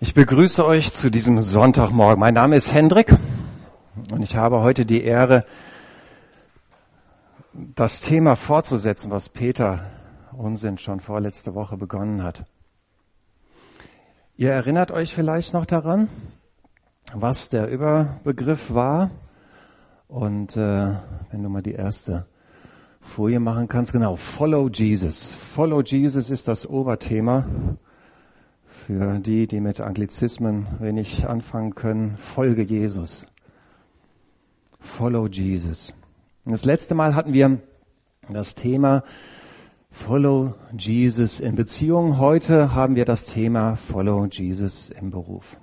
Ich begrüße euch zu diesem Sonntagmorgen. Mein Name ist Hendrik und ich habe heute die Ehre, das Thema fortzusetzen, was Peter Unsinn schon vorletzte Woche begonnen hat. Ihr erinnert euch vielleicht noch daran, was der Überbegriff war. Und wenn du mal die erste Folie machen kannst, genau, Follow Jesus. Follow Jesus ist das Oberthema. Für die mit Anglizismen wenig anfangen können, folge Jesus. Follow Jesus. Und das letzte Mal hatten wir das Thema Follow Jesus in Beziehung. Heute haben wir das Thema Follow Jesus im Beruf.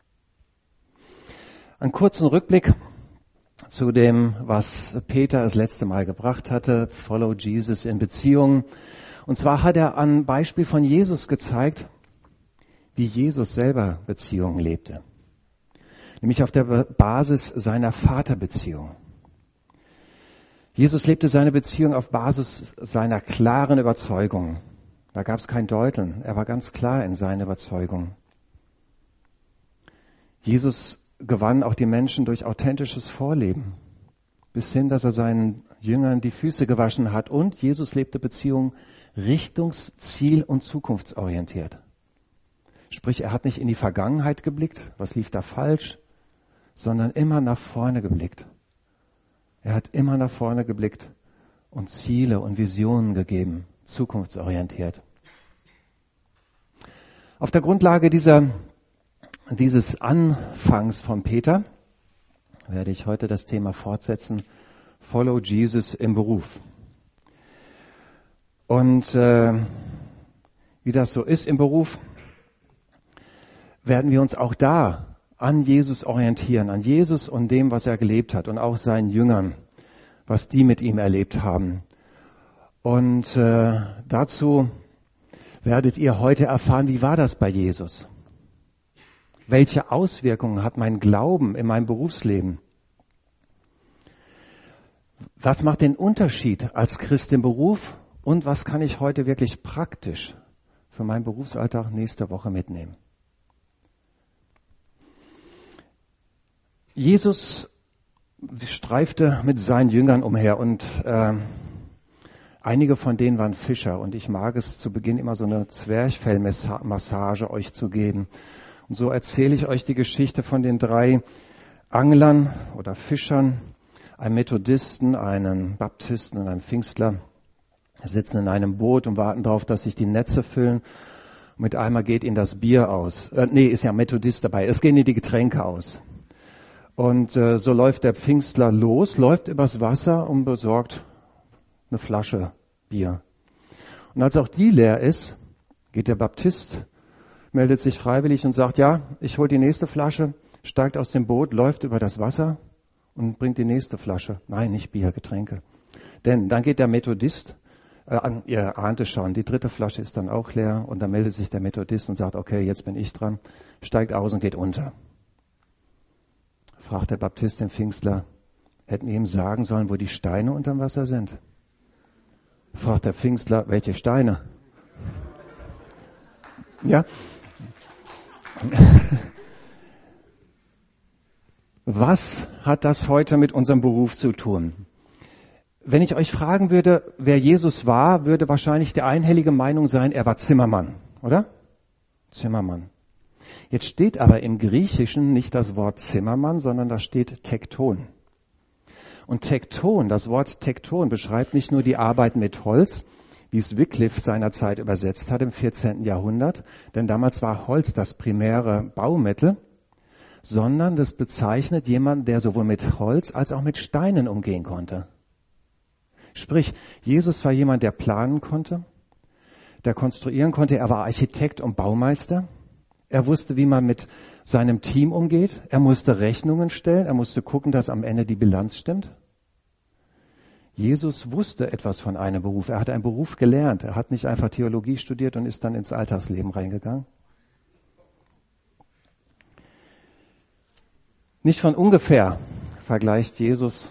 Einen kurzen Rückblick zu dem, was Peter das letzte Mal gebracht hatte. Follow Jesus in Beziehung. Und zwar hat er an Beispiel von Jesus gezeigt, wie Jesus selber Beziehungen lebte. Nämlich auf der Basis seiner Vaterbeziehung. Jesus lebte seine Beziehung auf Basis seiner klaren Überzeugung. Da gab es kein Deuteln. Er war ganz klar in seiner Überzeugung. Jesus gewann auch die Menschen durch authentisches Vorleben. Bis hin, dass er seinen Jüngern die Füße gewaschen hat. Und Jesus lebte Beziehungen richtungs-, ziel- und zukunftsorientiert. Sprich, er hat nicht in die Vergangenheit geblickt, was lief da falsch, sondern immer nach vorne geblickt. Er hat immer nach vorne geblickt und Ziele und Visionen gegeben, zukunftsorientiert. Auf der Grundlage dieses Anfangs von Peter werde ich heute das Thema fortsetzen, Follow Jesus im Beruf. Und wie das so ist im Beruf, werden wir uns auch da an Jesus orientieren, an Jesus und dem, was er gelebt hat und auch seinen Jüngern, was die mit ihm erlebt haben. Und dazu werdet ihr heute erfahren, wie war das bei Jesus? Welche Auswirkungen hat mein Glauben in meinem Berufsleben? Was macht den Unterschied als Christ im Beruf? Und was kann ich heute wirklich praktisch für meinen Berufsalltag nächste Woche mitnehmen? Jesus streifte mit seinen Jüngern umher und einige von denen waren Fischer und ich mag es zu Beginn immer so eine Zwerchfellmassage euch zu geben. Und so erzähle ich euch die Geschichte von den 3 Anglern oder Fischern, einem Methodisten, einem Baptisten und einem Pfingstler, sitzen in einem Boot und warten darauf, dass sich die Netze füllen. Und mit einmal geht ihnen das Bier aus. Ist ja ein Methodist dabei. Es gehen ihnen die Getränke aus. Und so läuft der Pfingstler los, läuft übers Wasser und besorgt eine Flasche Bier. Und als auch die leer ist, geht der Baptist, meldet sich freiwillig und sagt, ja, ich hol die nächste Flasche, steigt aus dem Boot, läuft über das Wasser und bringt die nächste Flasche. Nein, nicht Bier, Getränke. Denn dann geht der Methodist, ihr ahnt es schon, die 3. Flasche ist dann auch leer und dann meldet sich der Methodist und sagt, okay, jetzt bin ich dran, steigt aus und geht unter. Fragt der Baptist den Pfingstler, hätten wir ihm sagen sollen, wo die Steine unterm Wasser sind? Fragt der Pfingstler, welche Steine? Ja. Was hat das heute mit unserem Beruf zu tun? Wenn ich euch fragen würde, wer Jesus war, würde wahrscheinlich die einhellige Meinung sein, er war Zimmermann, oder? Zimmermann. Jetzt steht aber im Griechischen nicht das Wort Zimmermann, sondern da steht Tekton. Und Tekton, das Wort Tekton beschreibt nicht nur die Arbeit mit Holz, wie es Wycliffe seinerzeit übersetzt hat im 14. Jahrhundert, denn damals war Holz das primäre Baumittel, sondern das bezeichnet jemanden, der sowohl mit Holz als auch mit Steinen umgehen konnte. Sprich, Jesus war jemand, der planen konnte, der konstruieren konnte, er war Architekt und Baumeister. Er wusste, wie man mit seinem Team umgeht. Er musste Rechnungen stellen. Er musste gucken, dass am Ende die Bilanz stimmt. Jesus wusste etwas von einem Beruf. Er hat einen Beruf gelernt. Er hat nicht einfach Theologie studiert und ist dann ins Alltagsleben reingegangen. Nicht von ungefähr vergleicht Jesus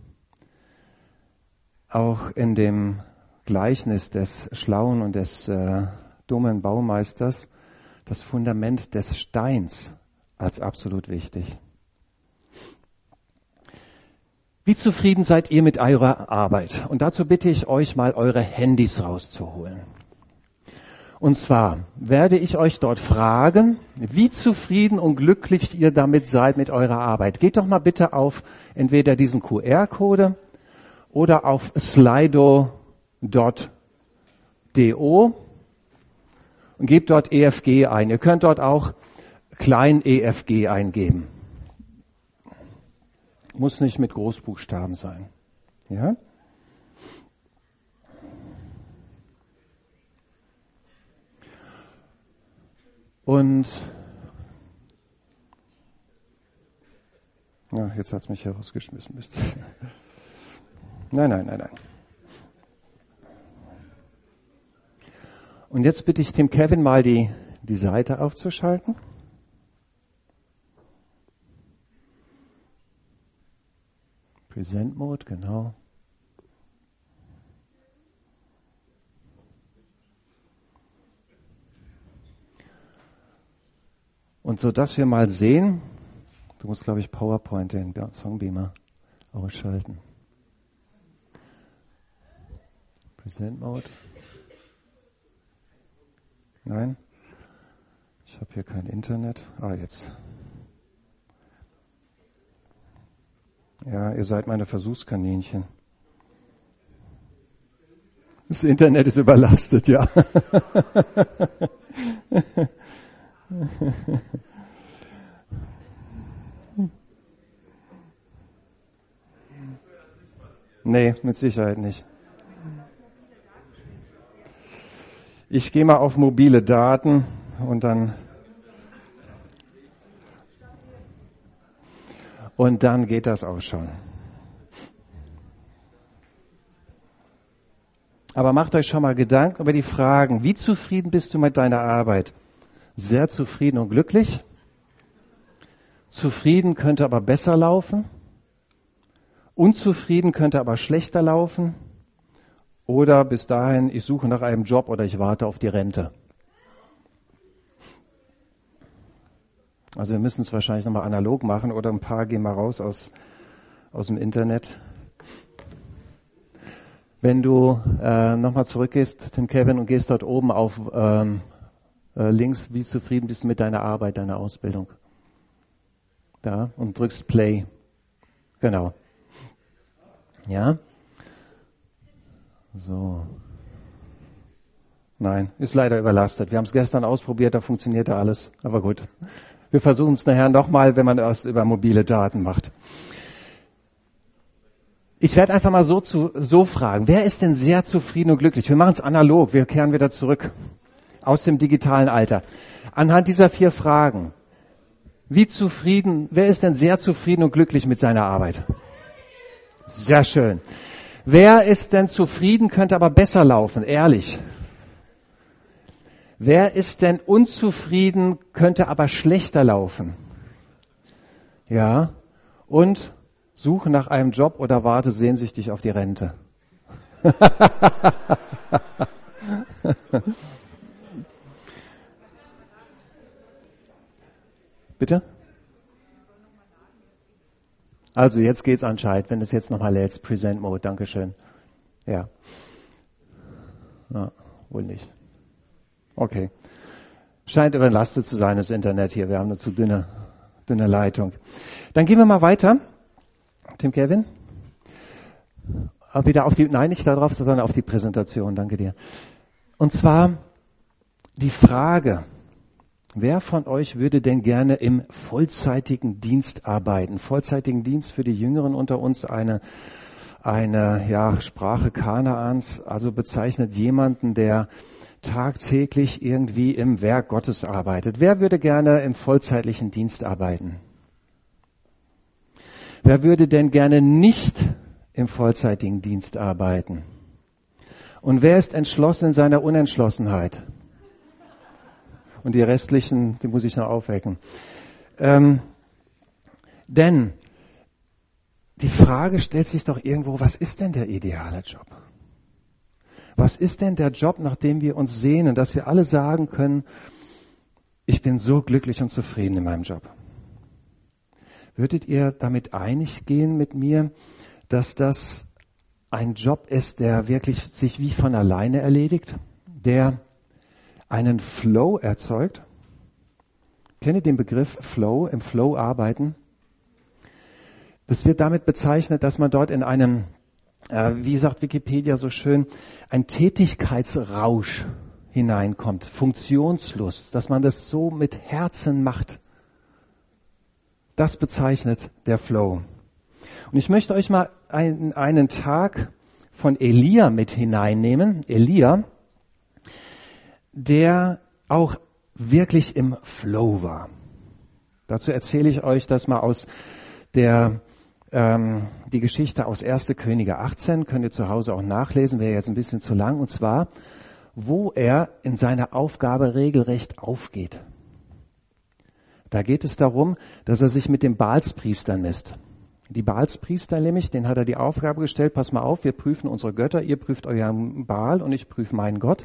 auch in dem Gleichnis des schlauen und des dummen Baumeisters das Fundament des Steins als absolut wichtig. Wie zufrieden seid ihr mit eurer Arbeit? Und dazu bitte ich euch mal, eure Handys rauszuholen. Und zwar werde ich euch dort fragen, wie zufrieden und glücklich ihr damit seid mit eurer Arbeit. Geht doch mal bitte auf entweder diesen QR-Code oder auf slido.do und gebt dort EFG ein. Ihr könnt dort auch klein EFG eingeben. Muss nicht mit Großbuchstaben sein. Ja? Und ja, jetzt hat's mich herausgeschmissen. Nein. Und jetzt bitte ich dem Kevin mal die Seite aufzuschalten. Present Mode, genau. Und so, dass wir mal sehen, du musst, glaube ich, PowerPoint, den Songbeamer ausschalten. Present Mode. Nein, ich habe hier kein Internet. Jetzt. Ja, ihr seid meine Versuchskaninchen. Das Internet ist überlastet, ja. Nee, mit Sicherheit nicht. Ich gehe mal auf mobile Daten und dann geht das auch schon. Aber macht euch schon mal Gedanken über die Fragen. Wie zufrieden bist du mit deiner Arbeit? Sehr zufrieden und glücklich? Zufrieden könnte aber besser laufen? Unzufrieden könnte aber schlechter laufen? Oder bis dahin, ich suche nach einem Job oder ich warte auf die Rente? Also wir müssen es wahrscheinlich nochmal analog machen oder ein paar gehen mal raus aus dem Internet. Wenn du nochmal zurückgehst, Tim Kevin, und gehst dort oben auf links, wie zufrieden bist du mit deiner Arbeit, deiner Ausbildung? Da, und drückst Play. Genau. Ja? So. Nein, ist leider überlastet. Wir haben es gestern ausprobiert, da funktionierte alles. Aber gut. Wir versuchen es nachher nochmal, wenn man es über mobile Daten macht. Ich werde einfach mal so fragen. Wer ist denn sehr zufrieden und glücklich? Wir machen es analog. Wir kehren wieder zurück aus dem digitalen Alter. Anhand dieser 4 Fragen. Wer ist denn sehr zufrieden und glücklich mit seiner Arbeit? Sehr schön. Wer ist denn zufrieden, könnte aber besser laufen? Ehrlich. Wer ist denn unzufrieden, könnte aber schlechter laufen? Ja. Und suche nach einem Job oder warte sehnsüchtig auf die Rente? Bitte? Also jetzt geht's anscheinend, wenn es jetzt nochmal lädt. Present Mode, Dankeschön. Ja. Wohl nicht. Okay. Scheint überlastet zu sein, das Internet hier. Wir haben eine zu dünne Leitung. Dann gehen wir mal weiter. Tim Kevin? Wieder nicht da drauf, sondern auf die Präsentation. Danke dir. Und zwar die Frage, wer von euch würde denn gerne im vollzeitigen Dienst arbeiten? Vollzeitigen Dienst für die Jüngeren unter uns, eine Sprache Kanaans, also bezeichnet jemanden, der tagtäglich irgendwie im Werk Gottes arbeitet. Wer würde gerne im vollzeitlichen Dienst arbeiten? Wer würde denn gerne nicht im vollzeitigen Dienst arbeiten? Und wer ist entschlossen in seiner Unentschlossenheit? Und die restlichen, die muss ich noch aufwecken. Denn die Frage stellt sich doch irgendwo, was ist denn der ideale Job? Was ist denn der Job, nach dem wir uns sehnen, dass wir alle sagen können, ich bin so glücklich und zufrieden in meinem Job. Würdet ihr damit einig gehen mit mir, dass das ein Job ist, der wirklich sich wie von alleine erledigt, der einen Flow erzeugt? Kennt ihr den Begriff Flow, im Flow arbeiten? Das wird damit bezeichnet, dass man dort in einem, wie sagt Wikipedia so schön, ein Tätigkeitsrausch hineinkommt, Funktionslust, dass man das so mit Herzen macht. Das bezeichnet der Flow. Und ich möchte euch mal einen Tag von Elia mit hineinnehmen. Elia, der auch wirklich im Flow war. Dazu erzähle ich euch das mal aus die Geschichte aus 1. Könige 18, könnt ihr zu Hause auch nachlesen, wäre jetzt ein bisschen zu lang, und zwar, wo er in seiner Aufgabe regelrecht aufgeht. Da geht es darum, dass er sich mit den Baalspriestern misst. Die Baalspriester nämlich, denen hat er die Aufgabe gestellt, pass mal auf, wir prüfen unsere Götter, ihr prüft euren Baal und ich prüfe meinen Gott.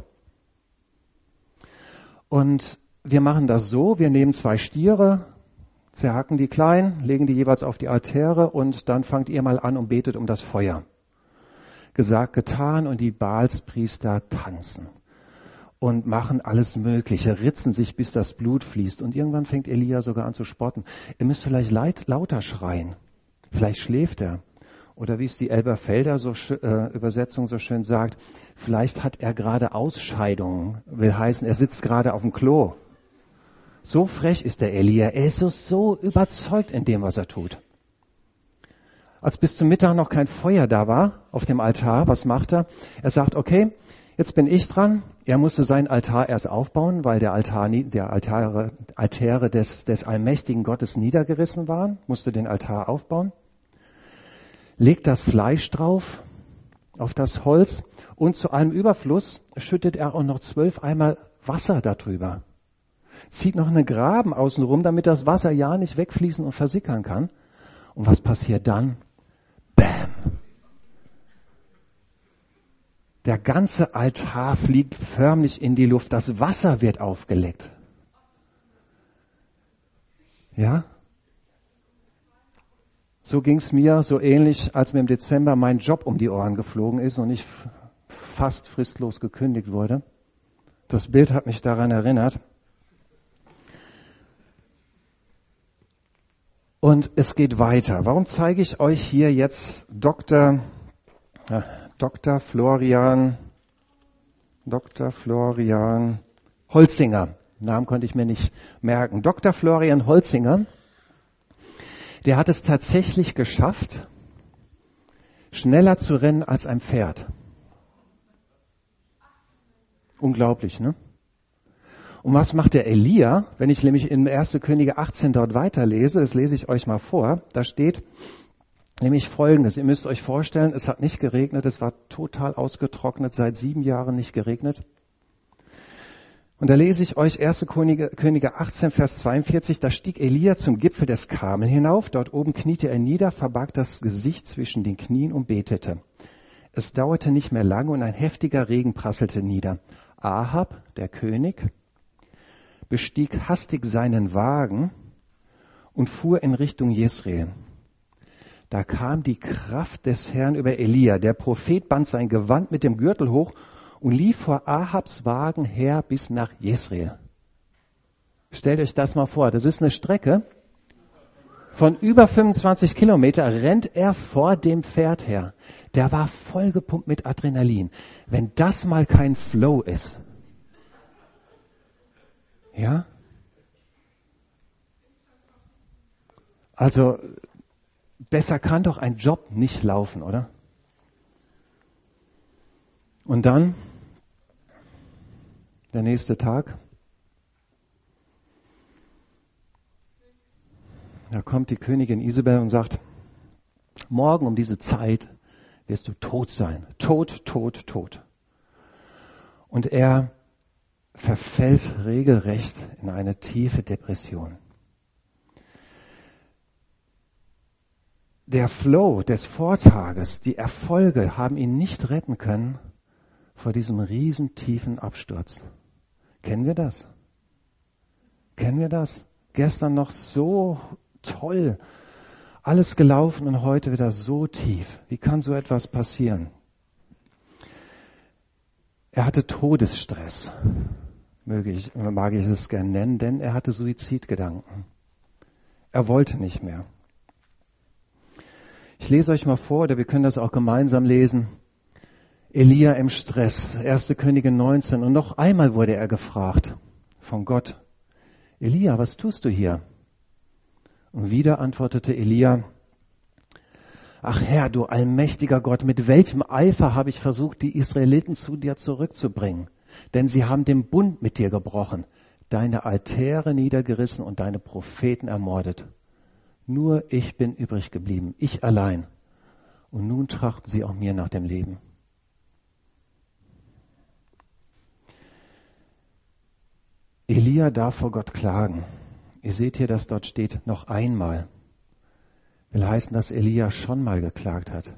Und wir machen das so, wir nehmen 2 Stiere, zerhacken die klein, legen die jeweils auf die Altäre und dann fangt ihr mal an und betet um das Feuer. Gesagt, getan, und die Baalspriester tanzen und machen alles Mögliche, ritzen sich, bis das Blut fließt. Und irgendwann fängt Elia sogar an zu spotten. Ihr müsst vielleicht lauter schreien. Vielleicht schläft er. Oder wie es die Elberfelder Übersetzung so schön sagt, vielleicht hat er gerade Ausscheidungen. Will heißen, er sitzt gerade auf dem Klo. So frech ist der Elia. Er ist so überzeugt in dem, was er tut. Als bis zum Mittag noch kein Feuer da war auf dem Altar, was macht er? Er sagt, okay, jetzt bin ich dran. Er musste seinen Altar erst aufbauen, weil der Altäre des allmächtigen Gottes niedergerissen waren, musste den Altar aufbauen. Legt das Fleisch drauf, auf das Holz, und zu allem Überfluss schüttet er auch noch 12 Eimer Wasser darüber. Zieht noch einen Graben außenrum, damit das Wasser ja nicht wegfließen und versickern kann. Und was passiert dann? Bam! Der ganze Altar fliegt förmlich in die Luft. Das Wasser wird aufgeleckt. Ja? So ging's mir so ähnlich, als mir im Dezember mein Job um die Ohren geflogen ist und ich fast fristlos gekündigt wurde. Das Bild hat mich daran erinnert. Und es geht weiter. Warum zeige ich euch hier jetzt Dr. Florian Holzinger. Namen konnte ich mir nicht merken. Dr. Florian Holzinger, der hat es tatsächlich geschafft, schneller zu rennen als ein Pferd. Unglaublich, ne? Und was macht der Elia? Wenn ich nämlich in 1. Könige 18 dort weiterlese, das lese ich euch mal vor, da steht nämlich Folgendes. Ihr müsst euch vorstellen, es hat nicht geregnet, es war total ausgetrocknet, seit 7 Jahren nicht geregnet. Und da lese ich euch 1. Könige 18, Vers 42, da stieg Elia zum Gipfel des Karmel hinauf, dort oben kniete er nieder, verbarg das Gesicht zwischen den Knien und betete. Es dauerte nicht mehr lange und ein heftiger Regen prasselte nieder. Ahab, der König, bestieg hastig seinen Wagen und fuhr in Richtung Jezreel. Da kam die Kraft des Herrn über Elia. Der Prophet band sein Gewand mit dem Gürtel hoch und lief vor Ahabs Wagen her bis nach Jezreel. Stellt euch das mal vor. Das ist eine Strecke von über 25 Kilometer, rennt er vor dem Pferd her. Der war vollgepumpt mit Adrenalin. Wenn das mal kein Flow ist. Ja? Also, besser kann doch ein Job nicht laufen, oder? Und dann, der nächste Tag, da kommt die Königin Isabel und sagt, morgen um diese Zeit wirst du tot sein. Tot, tot, tot. Und er verfällt regelrecht in eine tiefe Depression. Der Flow des Vortages, die Erfolge haben ihn nicht retten können vor diesem riesen tiefen Absturz. Kennen wir das? Kennen wir das? Gestern noch so toll, alles gelaufen und heute wieder so tief. Wie kann so etwas passieren? Er hatte Todesstress, mag ich es gern nennen, denn er hatte Suizidgedanken. Er wollte nicht mehr. Ich lese euch mal vor, oder wir können das auch gemeinsam lesen. Elia im Stress, 1. Könige 19. Und noch einmal wurde er gefragt von Gott: Elia, was tust du hier? Und wieder antwortete Elia: Ach Herr, du allmächtiger Gott, mit welchem Eifer habe ich versucht, die Israeliten zu dir zurückzubringen? Denn sie haben den Bund mit dir gebrochen, deine Altäre niedergerissen und deine Propheten ermordet. Nur ich bin übrig geblieben, ich allein. Und nun trachten sie auch mir nach dem Leben. Elia darf vor Gott klagen. Ihr seht hier, dass dort steht, noch einmal. Will heißen, dass Elia schon mal geklagt hat.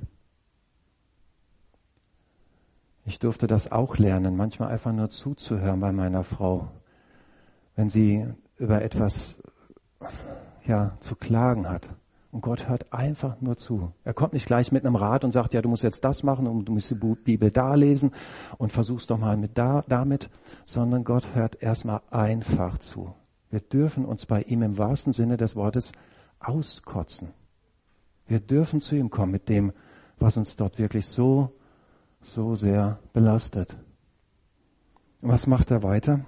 Ich durfte das auch lernen, manchmal einfach nur zuzuhören bei meiner Frau, wenn sie über etwas zu klagen hat. Und Gott hört einfach nur zu. Er kommt nicht gleich mit einem Rat und sagt, ja, du musst jetzt das machen und du musst die Bibel da lesen und versuchst doch mal damit, sondern Gott hört erstmal einfach zu. Wir dürfen uns bei ihm im wahrsten Sinne des Wortes auskotzen. Wir dürfen zu ihm kommen mit dem, was uns dort wirklich so sehr belastet. Und was macht er weiter?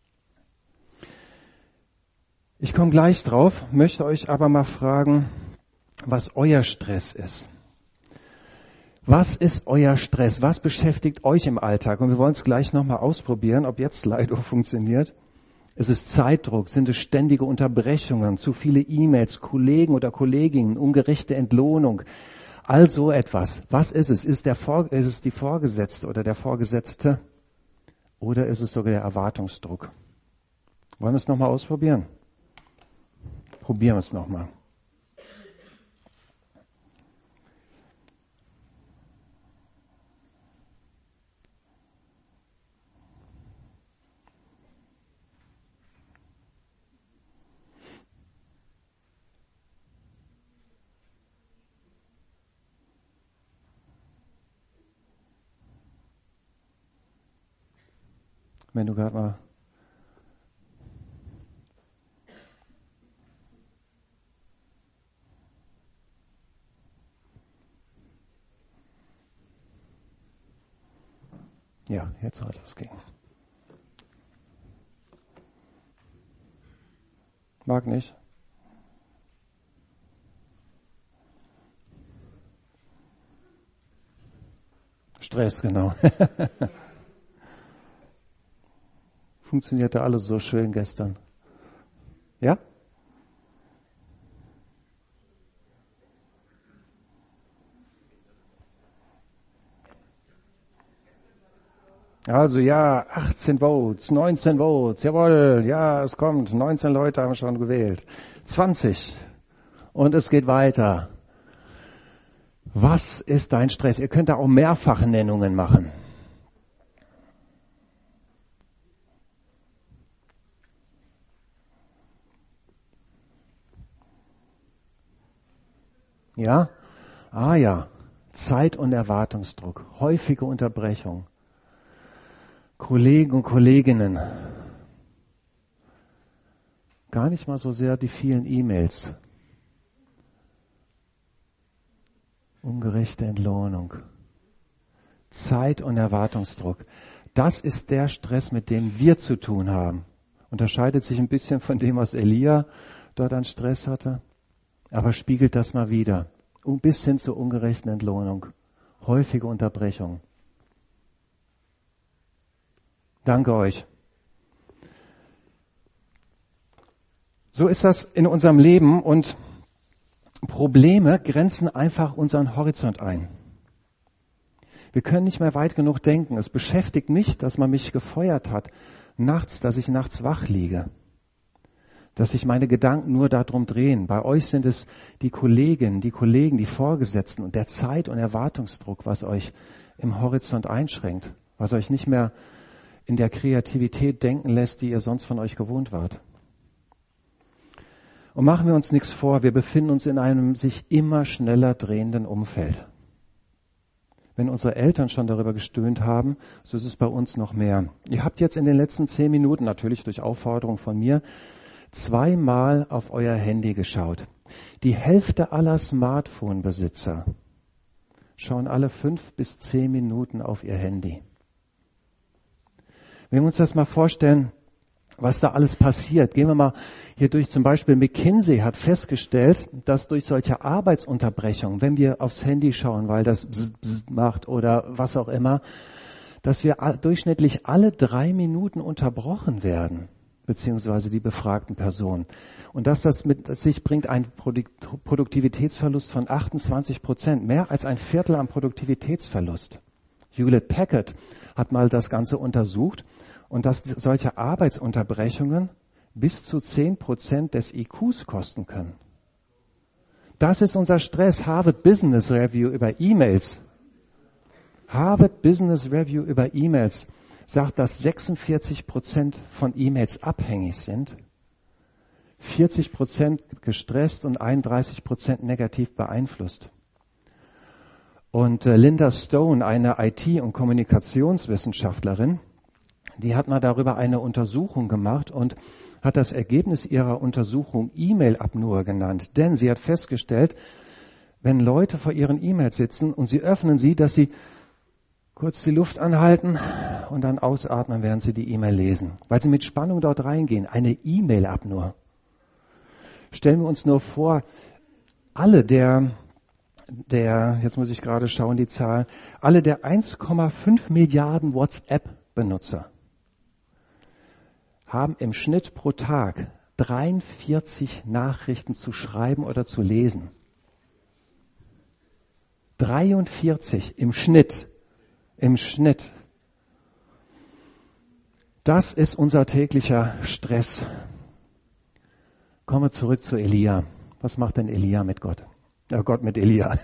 Ich komme gleich drauf, möchte euch aber mal fragen, was euer Stress ist. Was ist euer Stress? Was beschäftigt euch im Alltag? Und wir wollen es gleich nochmal ausprobieren, ob jetzt Slido funktioniert. Es ist Zeitdruck, sind es ständige Unterbrechungen, zu viele E-Mails, Kollegen oder Kolleginnen, ungerechte Entlohnung, all so etwas. Was ist es? Ist es die Vorgesetzte oder der Vorgesetzte? Oder ist es sogar der Erwartungsdruck? Wollen wir es nochmal ausprobieren? Probieren wir es nochmal. Wenn du gerade mal ja, jetzt soll das gehen. Mag nicht. Stress, genau. Funktionierte alles so schön gestern. Ja? Also ja, 18 Votes, 19 Votes, jawohl, ja, es kommt, 19 Leute haben schon gewählt, 20 und es geht weiter. Was ist dein Stress? Ihr könnt da auch Mehrfachnennungen machen. Ja? Ah ja, Zeit- und Erwartungsdruck, häufige Unterbrechung. Kollegen und Kolleginnen. Gar nicht mal so sehr die vielen E-Mails. Ungerechte Entlohnung. Zeit- und Erwartungsdruck. Das ist der Stress, mit dem wir zu tun haben. Unterscheidet sich ein bisschen von dem, was Elia dort an Stress hatte. Aber spiegelt das mal wieder. Bis hin zur ungerechten Entlohnung. Häufige Unterbrechung. Danke euch. So ist das in unserem Leben und Probleme grenzen einfach unseren Horizont ein. Wir können nicht mehr weit genug denken. Es beschäftigt mich, dass man mich gefeuert hat, dass ich nachts wach liege. Dass sich meine Gedanken nur darum drehen. Bei euch sind es die Kolleginnen, die Kollegen, die Vorgesetzten und der Zeit- und Erwartungsdruck, was euch im Horizont einschränkt, was euch nicht mehr in der Kreativität denken lässt, die ihr sonst von euch gewohnt wart. Und machen wir uns nichts vor, wir befinden uns in einem sich immer schneller drehenden Umfeld. Wenn unsere Eltern schon darüber gestöhnt haben, so ist es bei uns noch mehr. Ihr habt jetzt in den letzten 10 Minuten, natürlich durch Aufforderung von mir, 2-mal auf euer Handy geschaut. Die Hälfte aller Smartphone-Besitzer schauen alle 5 bis 10 Minuten auf ihr Handy. Wenn wir uns das mal vorstellen, was da alles passiert, gehen wir mal hier durch. Zum Beispiel McKinsey hat festgestellt, dass durch solche Arbeitsunterbrechungen, wenn wir aufs Handy schauen, weil das Bzz, Bzz macht oder was auch immer, dass wir durchschnittlich alle 3 Minuten unterbrochen werden, beziehungsweise die befragten Personen. Und dass das mit sich bringt einen Produktivitätsverlust von 28%, mehr als ein Viertel am Produktivitätsverlust. Hewlett Packard hat mal das Ganze untersucht und dass solche Arbeitsunterbrechungen bis zu 10% des IQs kosten können. Das ist unser Stress. Harvard Business Review über E-Mails. Harvard Business Review über E-Mails sagt, dass 46% von E-Mails abhängig sind, 40% gestresst und 31% negativ beeinflusst. Und Linda Stone, eine IT- und Kommunikationswissenschaftlerin, die hat mal darüber eine Untersuchung gemacht und hat das Ergebnis ihrer Untersuchung E-Mail-Apnoe genannt. Denn sie hat festgestellt, wenn Leute vor ihren E-Mails sitzen und sie öffnen sie, dass sie kurz die Luft anhalten und dann ausatmen, während sie die E-Mail lesen. Weil sie mit Spannung dort reingehen. Eine E-Mail-Apnoe. Stellen wir uns nur vor, alle jetzt muss ich gerade schauen, die Zahl, alle der 1,5 Milliarden WhatsApp-Benutzer haben im Schnitt pro Tag 43 Nachrichten zu schreiben oder zu lesen. 43 im Schnitt. Im Schnitt. Das ist unser täglicher Stress. Kommen wir zurück zu Elia. Was macht denn Elia mit Gott? Gott mit Elia.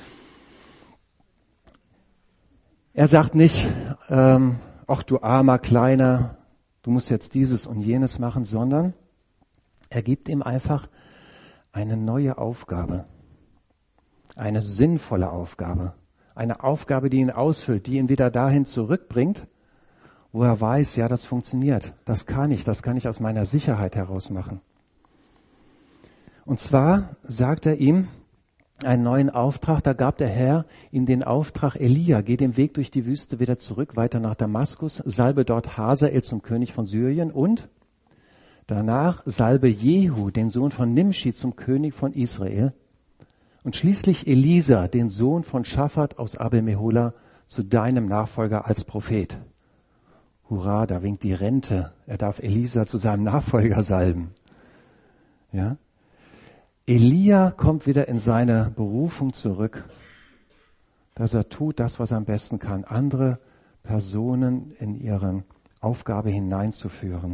Er sagt nicht, ach du armer Kleiner, du musst jetzt dieses und jenes machen, sondern er gibt ihm einfach eine neue Aufgabe. Eine sinnvolle Aufgabe. Eine Aufgabe, die ihn ausfüllt, die ihn wieder dahin zurückbringt, wo er weiß, ja, das funktioniert. Das kann ich aus meiner Sicherheit heraus machen. Und zwar sagt er ihm einen neuen Auftrag, da gab der Herr ihm den Auftrag, Elia, geh den Weg durch die Wüste wieder zurück, weiter nach Damaskus, salbe dort Hazael zum König von Syrien und danach salbe Jehu, den Sohn von Nimshi, zum König von Israel und schließlich Elisa, den Sohn von Schaphat aus Abel-Mehola, zu deinem Nachfolger als Prophet. Hurra, da winkt die Rente. Er darf Elisa zu seinem Nachfolger salben. Ja? Elia kommt wieder in seine Berufung zurück, dass er tut das, was er am besten kann, andere Personen in ihre Aufgabe hineinzuführen.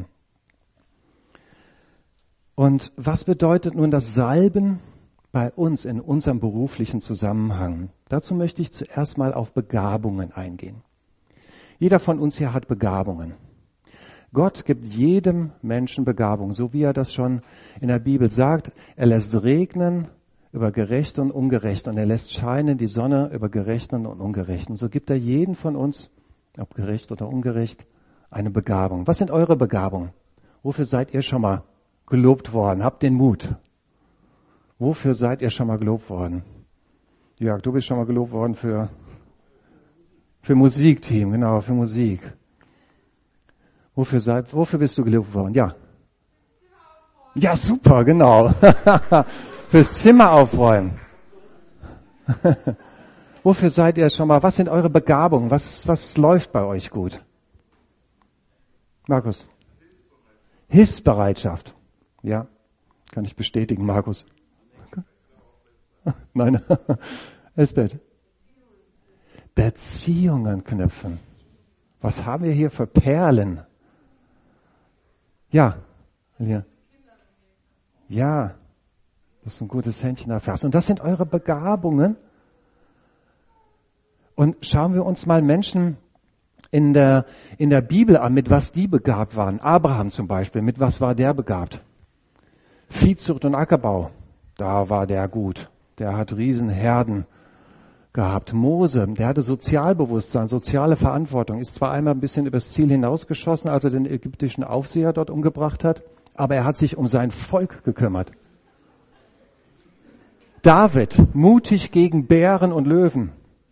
Und was bedeutet nun das Salben bei uns in unserem beruflichen Zusammenhang? Dazu möchte ich zuerst mal auf Begabungen eingehen. Jeder von uns hier hat Begabungen. Gott gibt jedem Menschen Begabung, so wie er das schon in der Bibel sagt. Er lässt regnen über Gerechte und Ungerechte und er lässt scheinen die Sonne über Gerechten und Ungerechten. So gibt er jeden von uns, ob gerecht oder ungerecht, eine Begabung. Was sind eure Begabungen? Wofür seid ihr schon mal gelobt worden? Habt den Mut. Wofür seid ihr schon mal gelobt worden? Jörg, du bist schon mal gelobt worden für Musikteam, genau, für Musik. Wofür bist du gelobt worden? Ja. Ja, super, genau. Fürs Zimmer aufräumen. Wofür seid ihr schon mal? Was sind eure Begabungen? Was läuft bei euch gut? Markus? Hilfsbereitschaft. Ja, kann ich bestätigen, Markus. Nein, Elsbeth. Beziehungen knüpfen. Was haben wir hier für Perlen? Ja. Ja, das ist ein gutes Händchen dafür. Und das sind eure Begabungen. Und schauen wir uns mal Menschen in der Bibel an, mit was die begabt waren. Abraham zum Beispiel, mit was war der begabt? Viehzucht und Ackerbau, da war der gut. Der hat Riesenherden gehabt. Mose, der hatte Sozialbewusstsein, soziale Verantwortung, ist zwar einmal ein bisschen übers Ziel hinausgeschossen, als er den ägyptischen Aufseher dort umgebracht hat, aber er hat sich um sein Volk gekümmert. David, mutig gegen Bären und Löwen.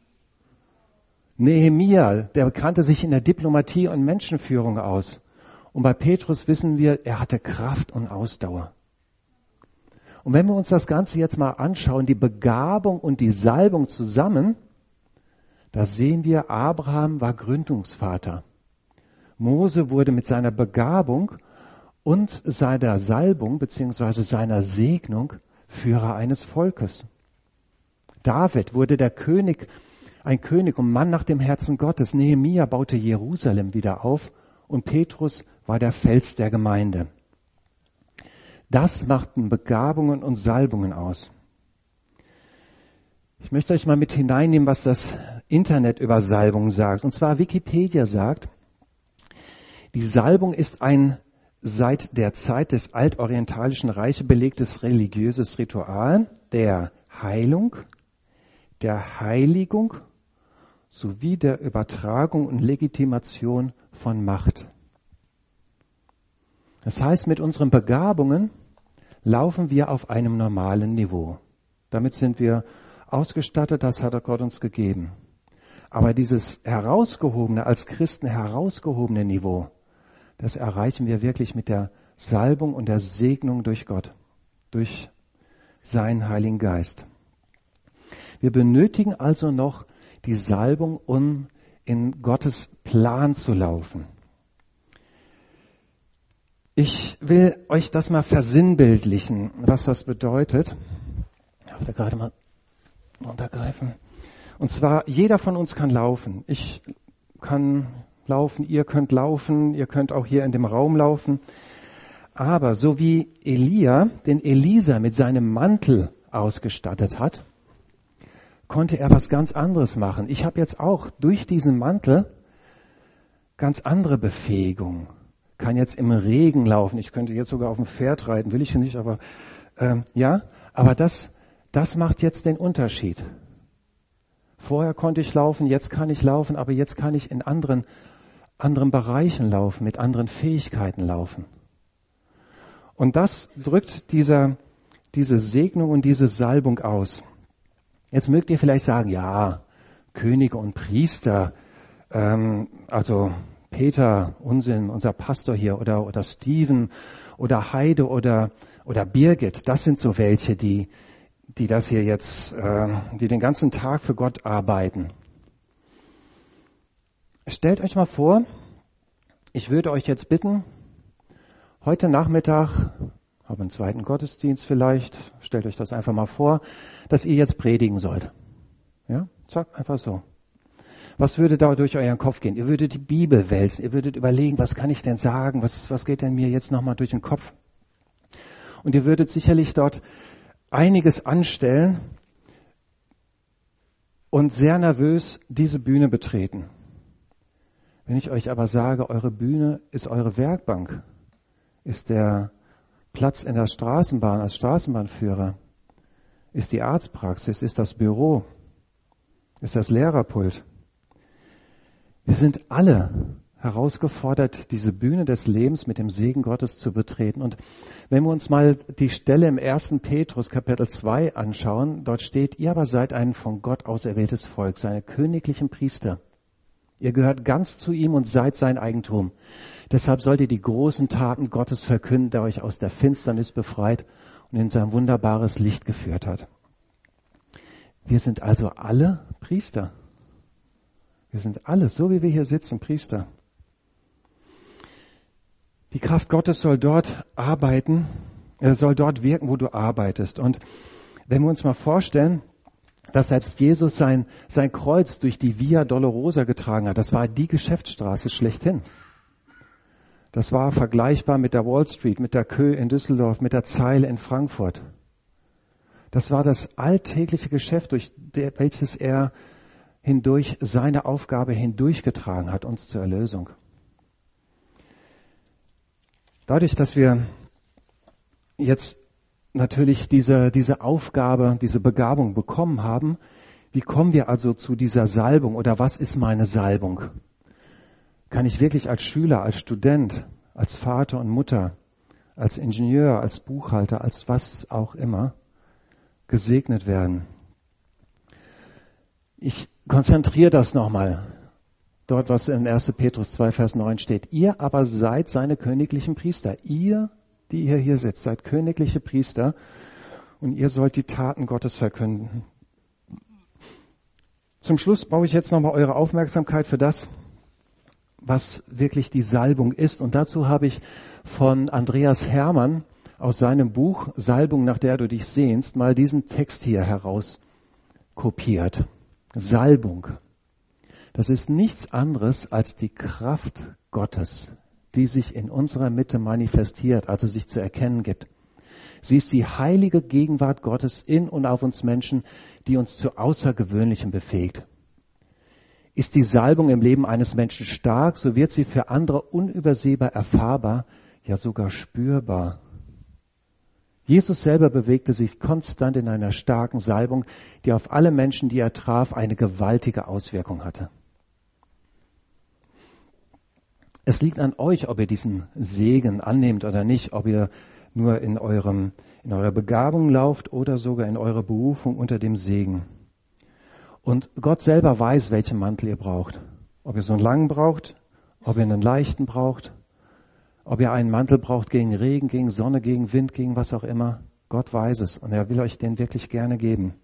Nehemia, der kannte sich in der Diplomatie und Menschenführung aus. Und bei Petrus wissen wir, er hatte Kraft und Ausdauer. Und wenn wir uns das Ganze jetzt mal anschauen, die Begabung und die Salbung zusammen, da sehen wir, Abraham war Gründungsvater. Mose wurde mit seiner Begabung und seiner Salbung bzw. seiner Segnung Führer eines Volkes. David wurde ein König und Mann nach dem Herzen Gottes. Nehemia baute Jerusalem wieder auf und Petrus war der Fels der Gemeinde. Das machten Begabungen und Salbungen aus. Ich möchte euch mal mit hineinnehmen, was das Internet über Salbung sagt. Und zwar Wikipedia sagt, die Salbung ist ein seit der Zeit des altorientalischen Reiches belegtes religiöses Ritual der Heilung, der Heiligung sowie der Übertragung und Legitimation von Macht. Das heißt, mit unseren Begabungen laufen wir auf einem normalen Niveau. Damit sind wir ausgestattet, das hat Gott uns gegeben. Aber dieses herausgehobene, als Christen herausgehobene Niveau, das erreichen wir wirklich mit der Salbung und der Segnung durch Gott, durch seinen Heiligen Geist. Wir benötigen also noch die Salbung, um in Gottes Plan zu laufen. Ich will euch das mal versinnbildlichen, was das bedeutet. Ich darf da gerade mal untergreifen. Und zwar, jeder von uns kann laufen. Ich kann laufen, ihr könnt auch hier in dem Raum laufen. Aber so wie Elia den Elisa mit seinem Mantel ausgestattet hat, konnte er was ganz anderes machen. Ich habe jetzt auch durch diesen Mantel ganz andere Befähigung. Kann jetzt im Regen laufen. Ich könnte jetzt sogar auf dem Pferd reiten, will ich nicht, aber aber das macht jetzt den Unterschied. Vorher konnte ich laufen, jetzt kann ich laufen, aber jetzt kann ich in anderen Bereichen laufen, mit anderen Fähigkeiten laufen. Und das drückt diese Segnung und diese Salbung aus. Jetzt mögt ihr vielleicht sagen, ja, Könige und Priester, also Peter, Unsinn, unser Pastor hier, oder Steven, oder Heide, oder Birgit, das sind so welche, die das hier jetzt, die den ganzen Tag für Gott arbeiten. Stellt euch mal vor, ich würde euch jetzt bitten, heute Nachmittag, habe einen zweiten Gottesdienst vielleicht, stellt euch das einfach mal vor, dass ihr jetzt predigen sollt. Ja, zack, einfach so. Was würde da durch euren Kopf gehen? Ihr würdet die Bibel wälzen, ihr würdet überlegen, was kann ich denn sagen, was geht denn mir jetzt nochmal durch den Kopf? Und ihr würdet sicherlich dort einiges anstellen und sehr nervös diese Bühne betreten. Wenn ich euch aber sage, eure Bühne ist eure Werkbank, ist der Platz in der Straßenbahn als Straßenbahnführer, ist die Arztpraxis, ist das Büro, ist das Lehrerpult. Wir sind alle herausgefordert, diese Bühne des Lebens mit dem Segen Gottes zu betreten. Und wenn wir uns mal die Stelle im 1. Petrus Kapitel 2 anschauen, dort steht, ihr aber seid ein von Gott auserwähltes Volk, seine königlichen Priester. Ihr gehört ganz zu ihm und seid sein Eigentum. Deshalb sollt ihr die großen Taten Gottes verkünden, der euch aus der Finsternis befreit und in sein wunderbares Licht geführt hat. Wir sind also alle Priester. Wir sind alle, so wie wir hier sitzen, Priester. Die Kraft Gottes soll dort arbeiten, soll dort wirken, wo du arbeitest. Und wenn wir uns mal vorstellen, dass selbst Jesus sein Kreuz durch die Via Dolorosa getragen hat, das war die Geschäftsstraße schlechthin. Das war vergleichbar mit der Wall Street, mit der Kö in Düsseldorf, mit der Zeile in Frankfurt. Das war das alltägliche Geschäft, durch welches er hindurch seine Aufgabe hindurchgetragen hat, uns zur Erlösung. Dadurch, dass wir jetzt natürlich diese Aufgabe, diese Begabung bekommen haben, wie kommen wir also zu dieser Salbung oder was ist meine Salbung? Kann ich wirklich als Schüler, als Student, als Vater und Mutter, als Ingenieur, als Buchhalter, als was auch immer gesegnet werden? Ich konzentriere das nochmal. Dort, was in 1. Petrus 2, Vers 9 steht. Ihr aber seid seine königlichen Priester. Ihr, die ihr hier sitzt, seid königliche Priester und ihr sollt die Taten Gottes verkünden. Zum Schluss brauche ich jetzt nochmal eure Aufmerksamkeit für das, was wirklich die Salbung ist. Und dazu habe ich von Andreas Hermann aus seinem Buch Salbung, nach der du dich sehnst, mal diesen Text hier herauskopiert. Salbung. Das ist nichts anderes als die Kraft Gottes, die sich in unserer Mitte manifestiert, also sich zu erkennen gibt. Sie ist die heilige Gegenwart Gottes in und auf uns Menschen, die uns zu Außergewöhnlichem befähigt. Ist die Salbung im Leben eines Menschen stark, so wird sie für andere unübersehbar erfahrbar, ja sogar spürbar. Jesus selber bewegte sich konstant in einer starken Salbung, die auf alle Menschen, die er traf, eine gewaltige Auswirkung hatte. Es liegt an euch, ob ihr diesen Segen annehmt oder nicht, ob ihr nur in eurer Begabung lauft oder sogar in eurer Berufung unter dem Segen. Und Gott selber weiß, welchen Mantel ihr braucht. Ob ihr so einen langen braucht, ob ihr einen leichten braucht, ob ihr einen Mantel braucht gegen Regen, gegen Sonne, gegen Wind, gegen was auch immer. Gott weiß es und er will euch den wirklich gerne geben.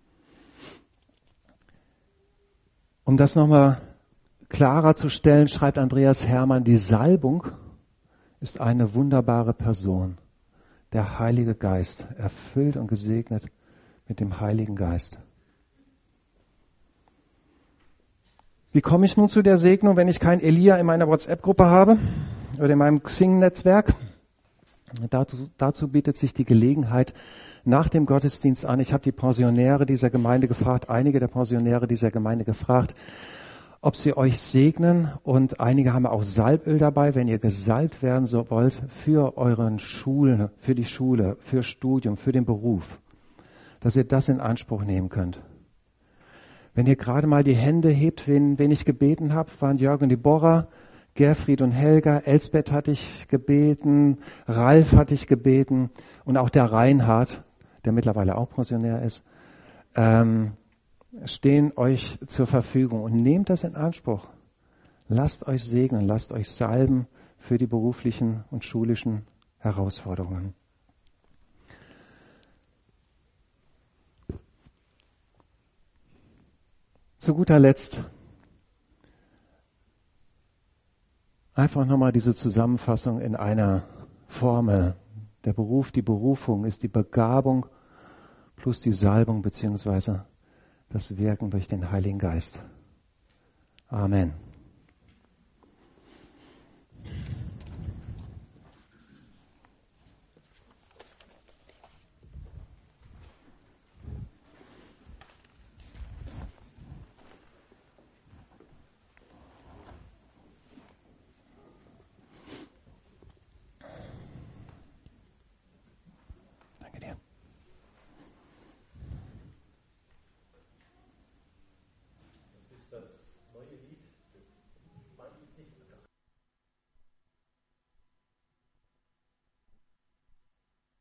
Um das nochmal klarer zu stellen, schreibt Andreas Hermann, die Salbung ist eine wunderbare Person. Der Heilige Geist, erfüllt und gesegnet mit dem Heiligen Geist. Wie komme ich nun zu der Segnung, wenn ich kein Elia in meiner WhatsApp-Gruppe habe oder in meinem Xing-Netzwerk? Dazu bietet sich die Gelegenheit nach dem Gottesdienst an. Ich habe die Pensionäre dieser Gemeinde gefragt, einige der Pensionäre dieser Gemeinde gefragt, ob sie euch segnen, und einige haben auch Salböl dabei, wenn ihr gesalbt werden wollt für euren Schulen, für die Schule, für Studium, für den Beruf, dass ihr das in Anspruch nehmen könnt. Wenn ihr gerade mal die Hände hebt, wen ich gebeten habe, waren Jörg und Deborah, Gerfried und Helga, Elsbeth hatte ich gebeten, Ralf hatte ich gebeten und auch der Reinhard, der mittlerweile auch Pensionär ist, stehen euch zur Verfügung und nehmt das in Anspruch. Lasst euch segnen, lasst euch salben für die beruflichen und schulischen Herausforderungen. Zu guter Letzt einfach nochmal diese Zusammenfassung in einer Formel. Der Beruf, die Berufung ist die Begabung plus die Salbung beziehungsweise das Wirken durch den Heiligen Geist. Amen.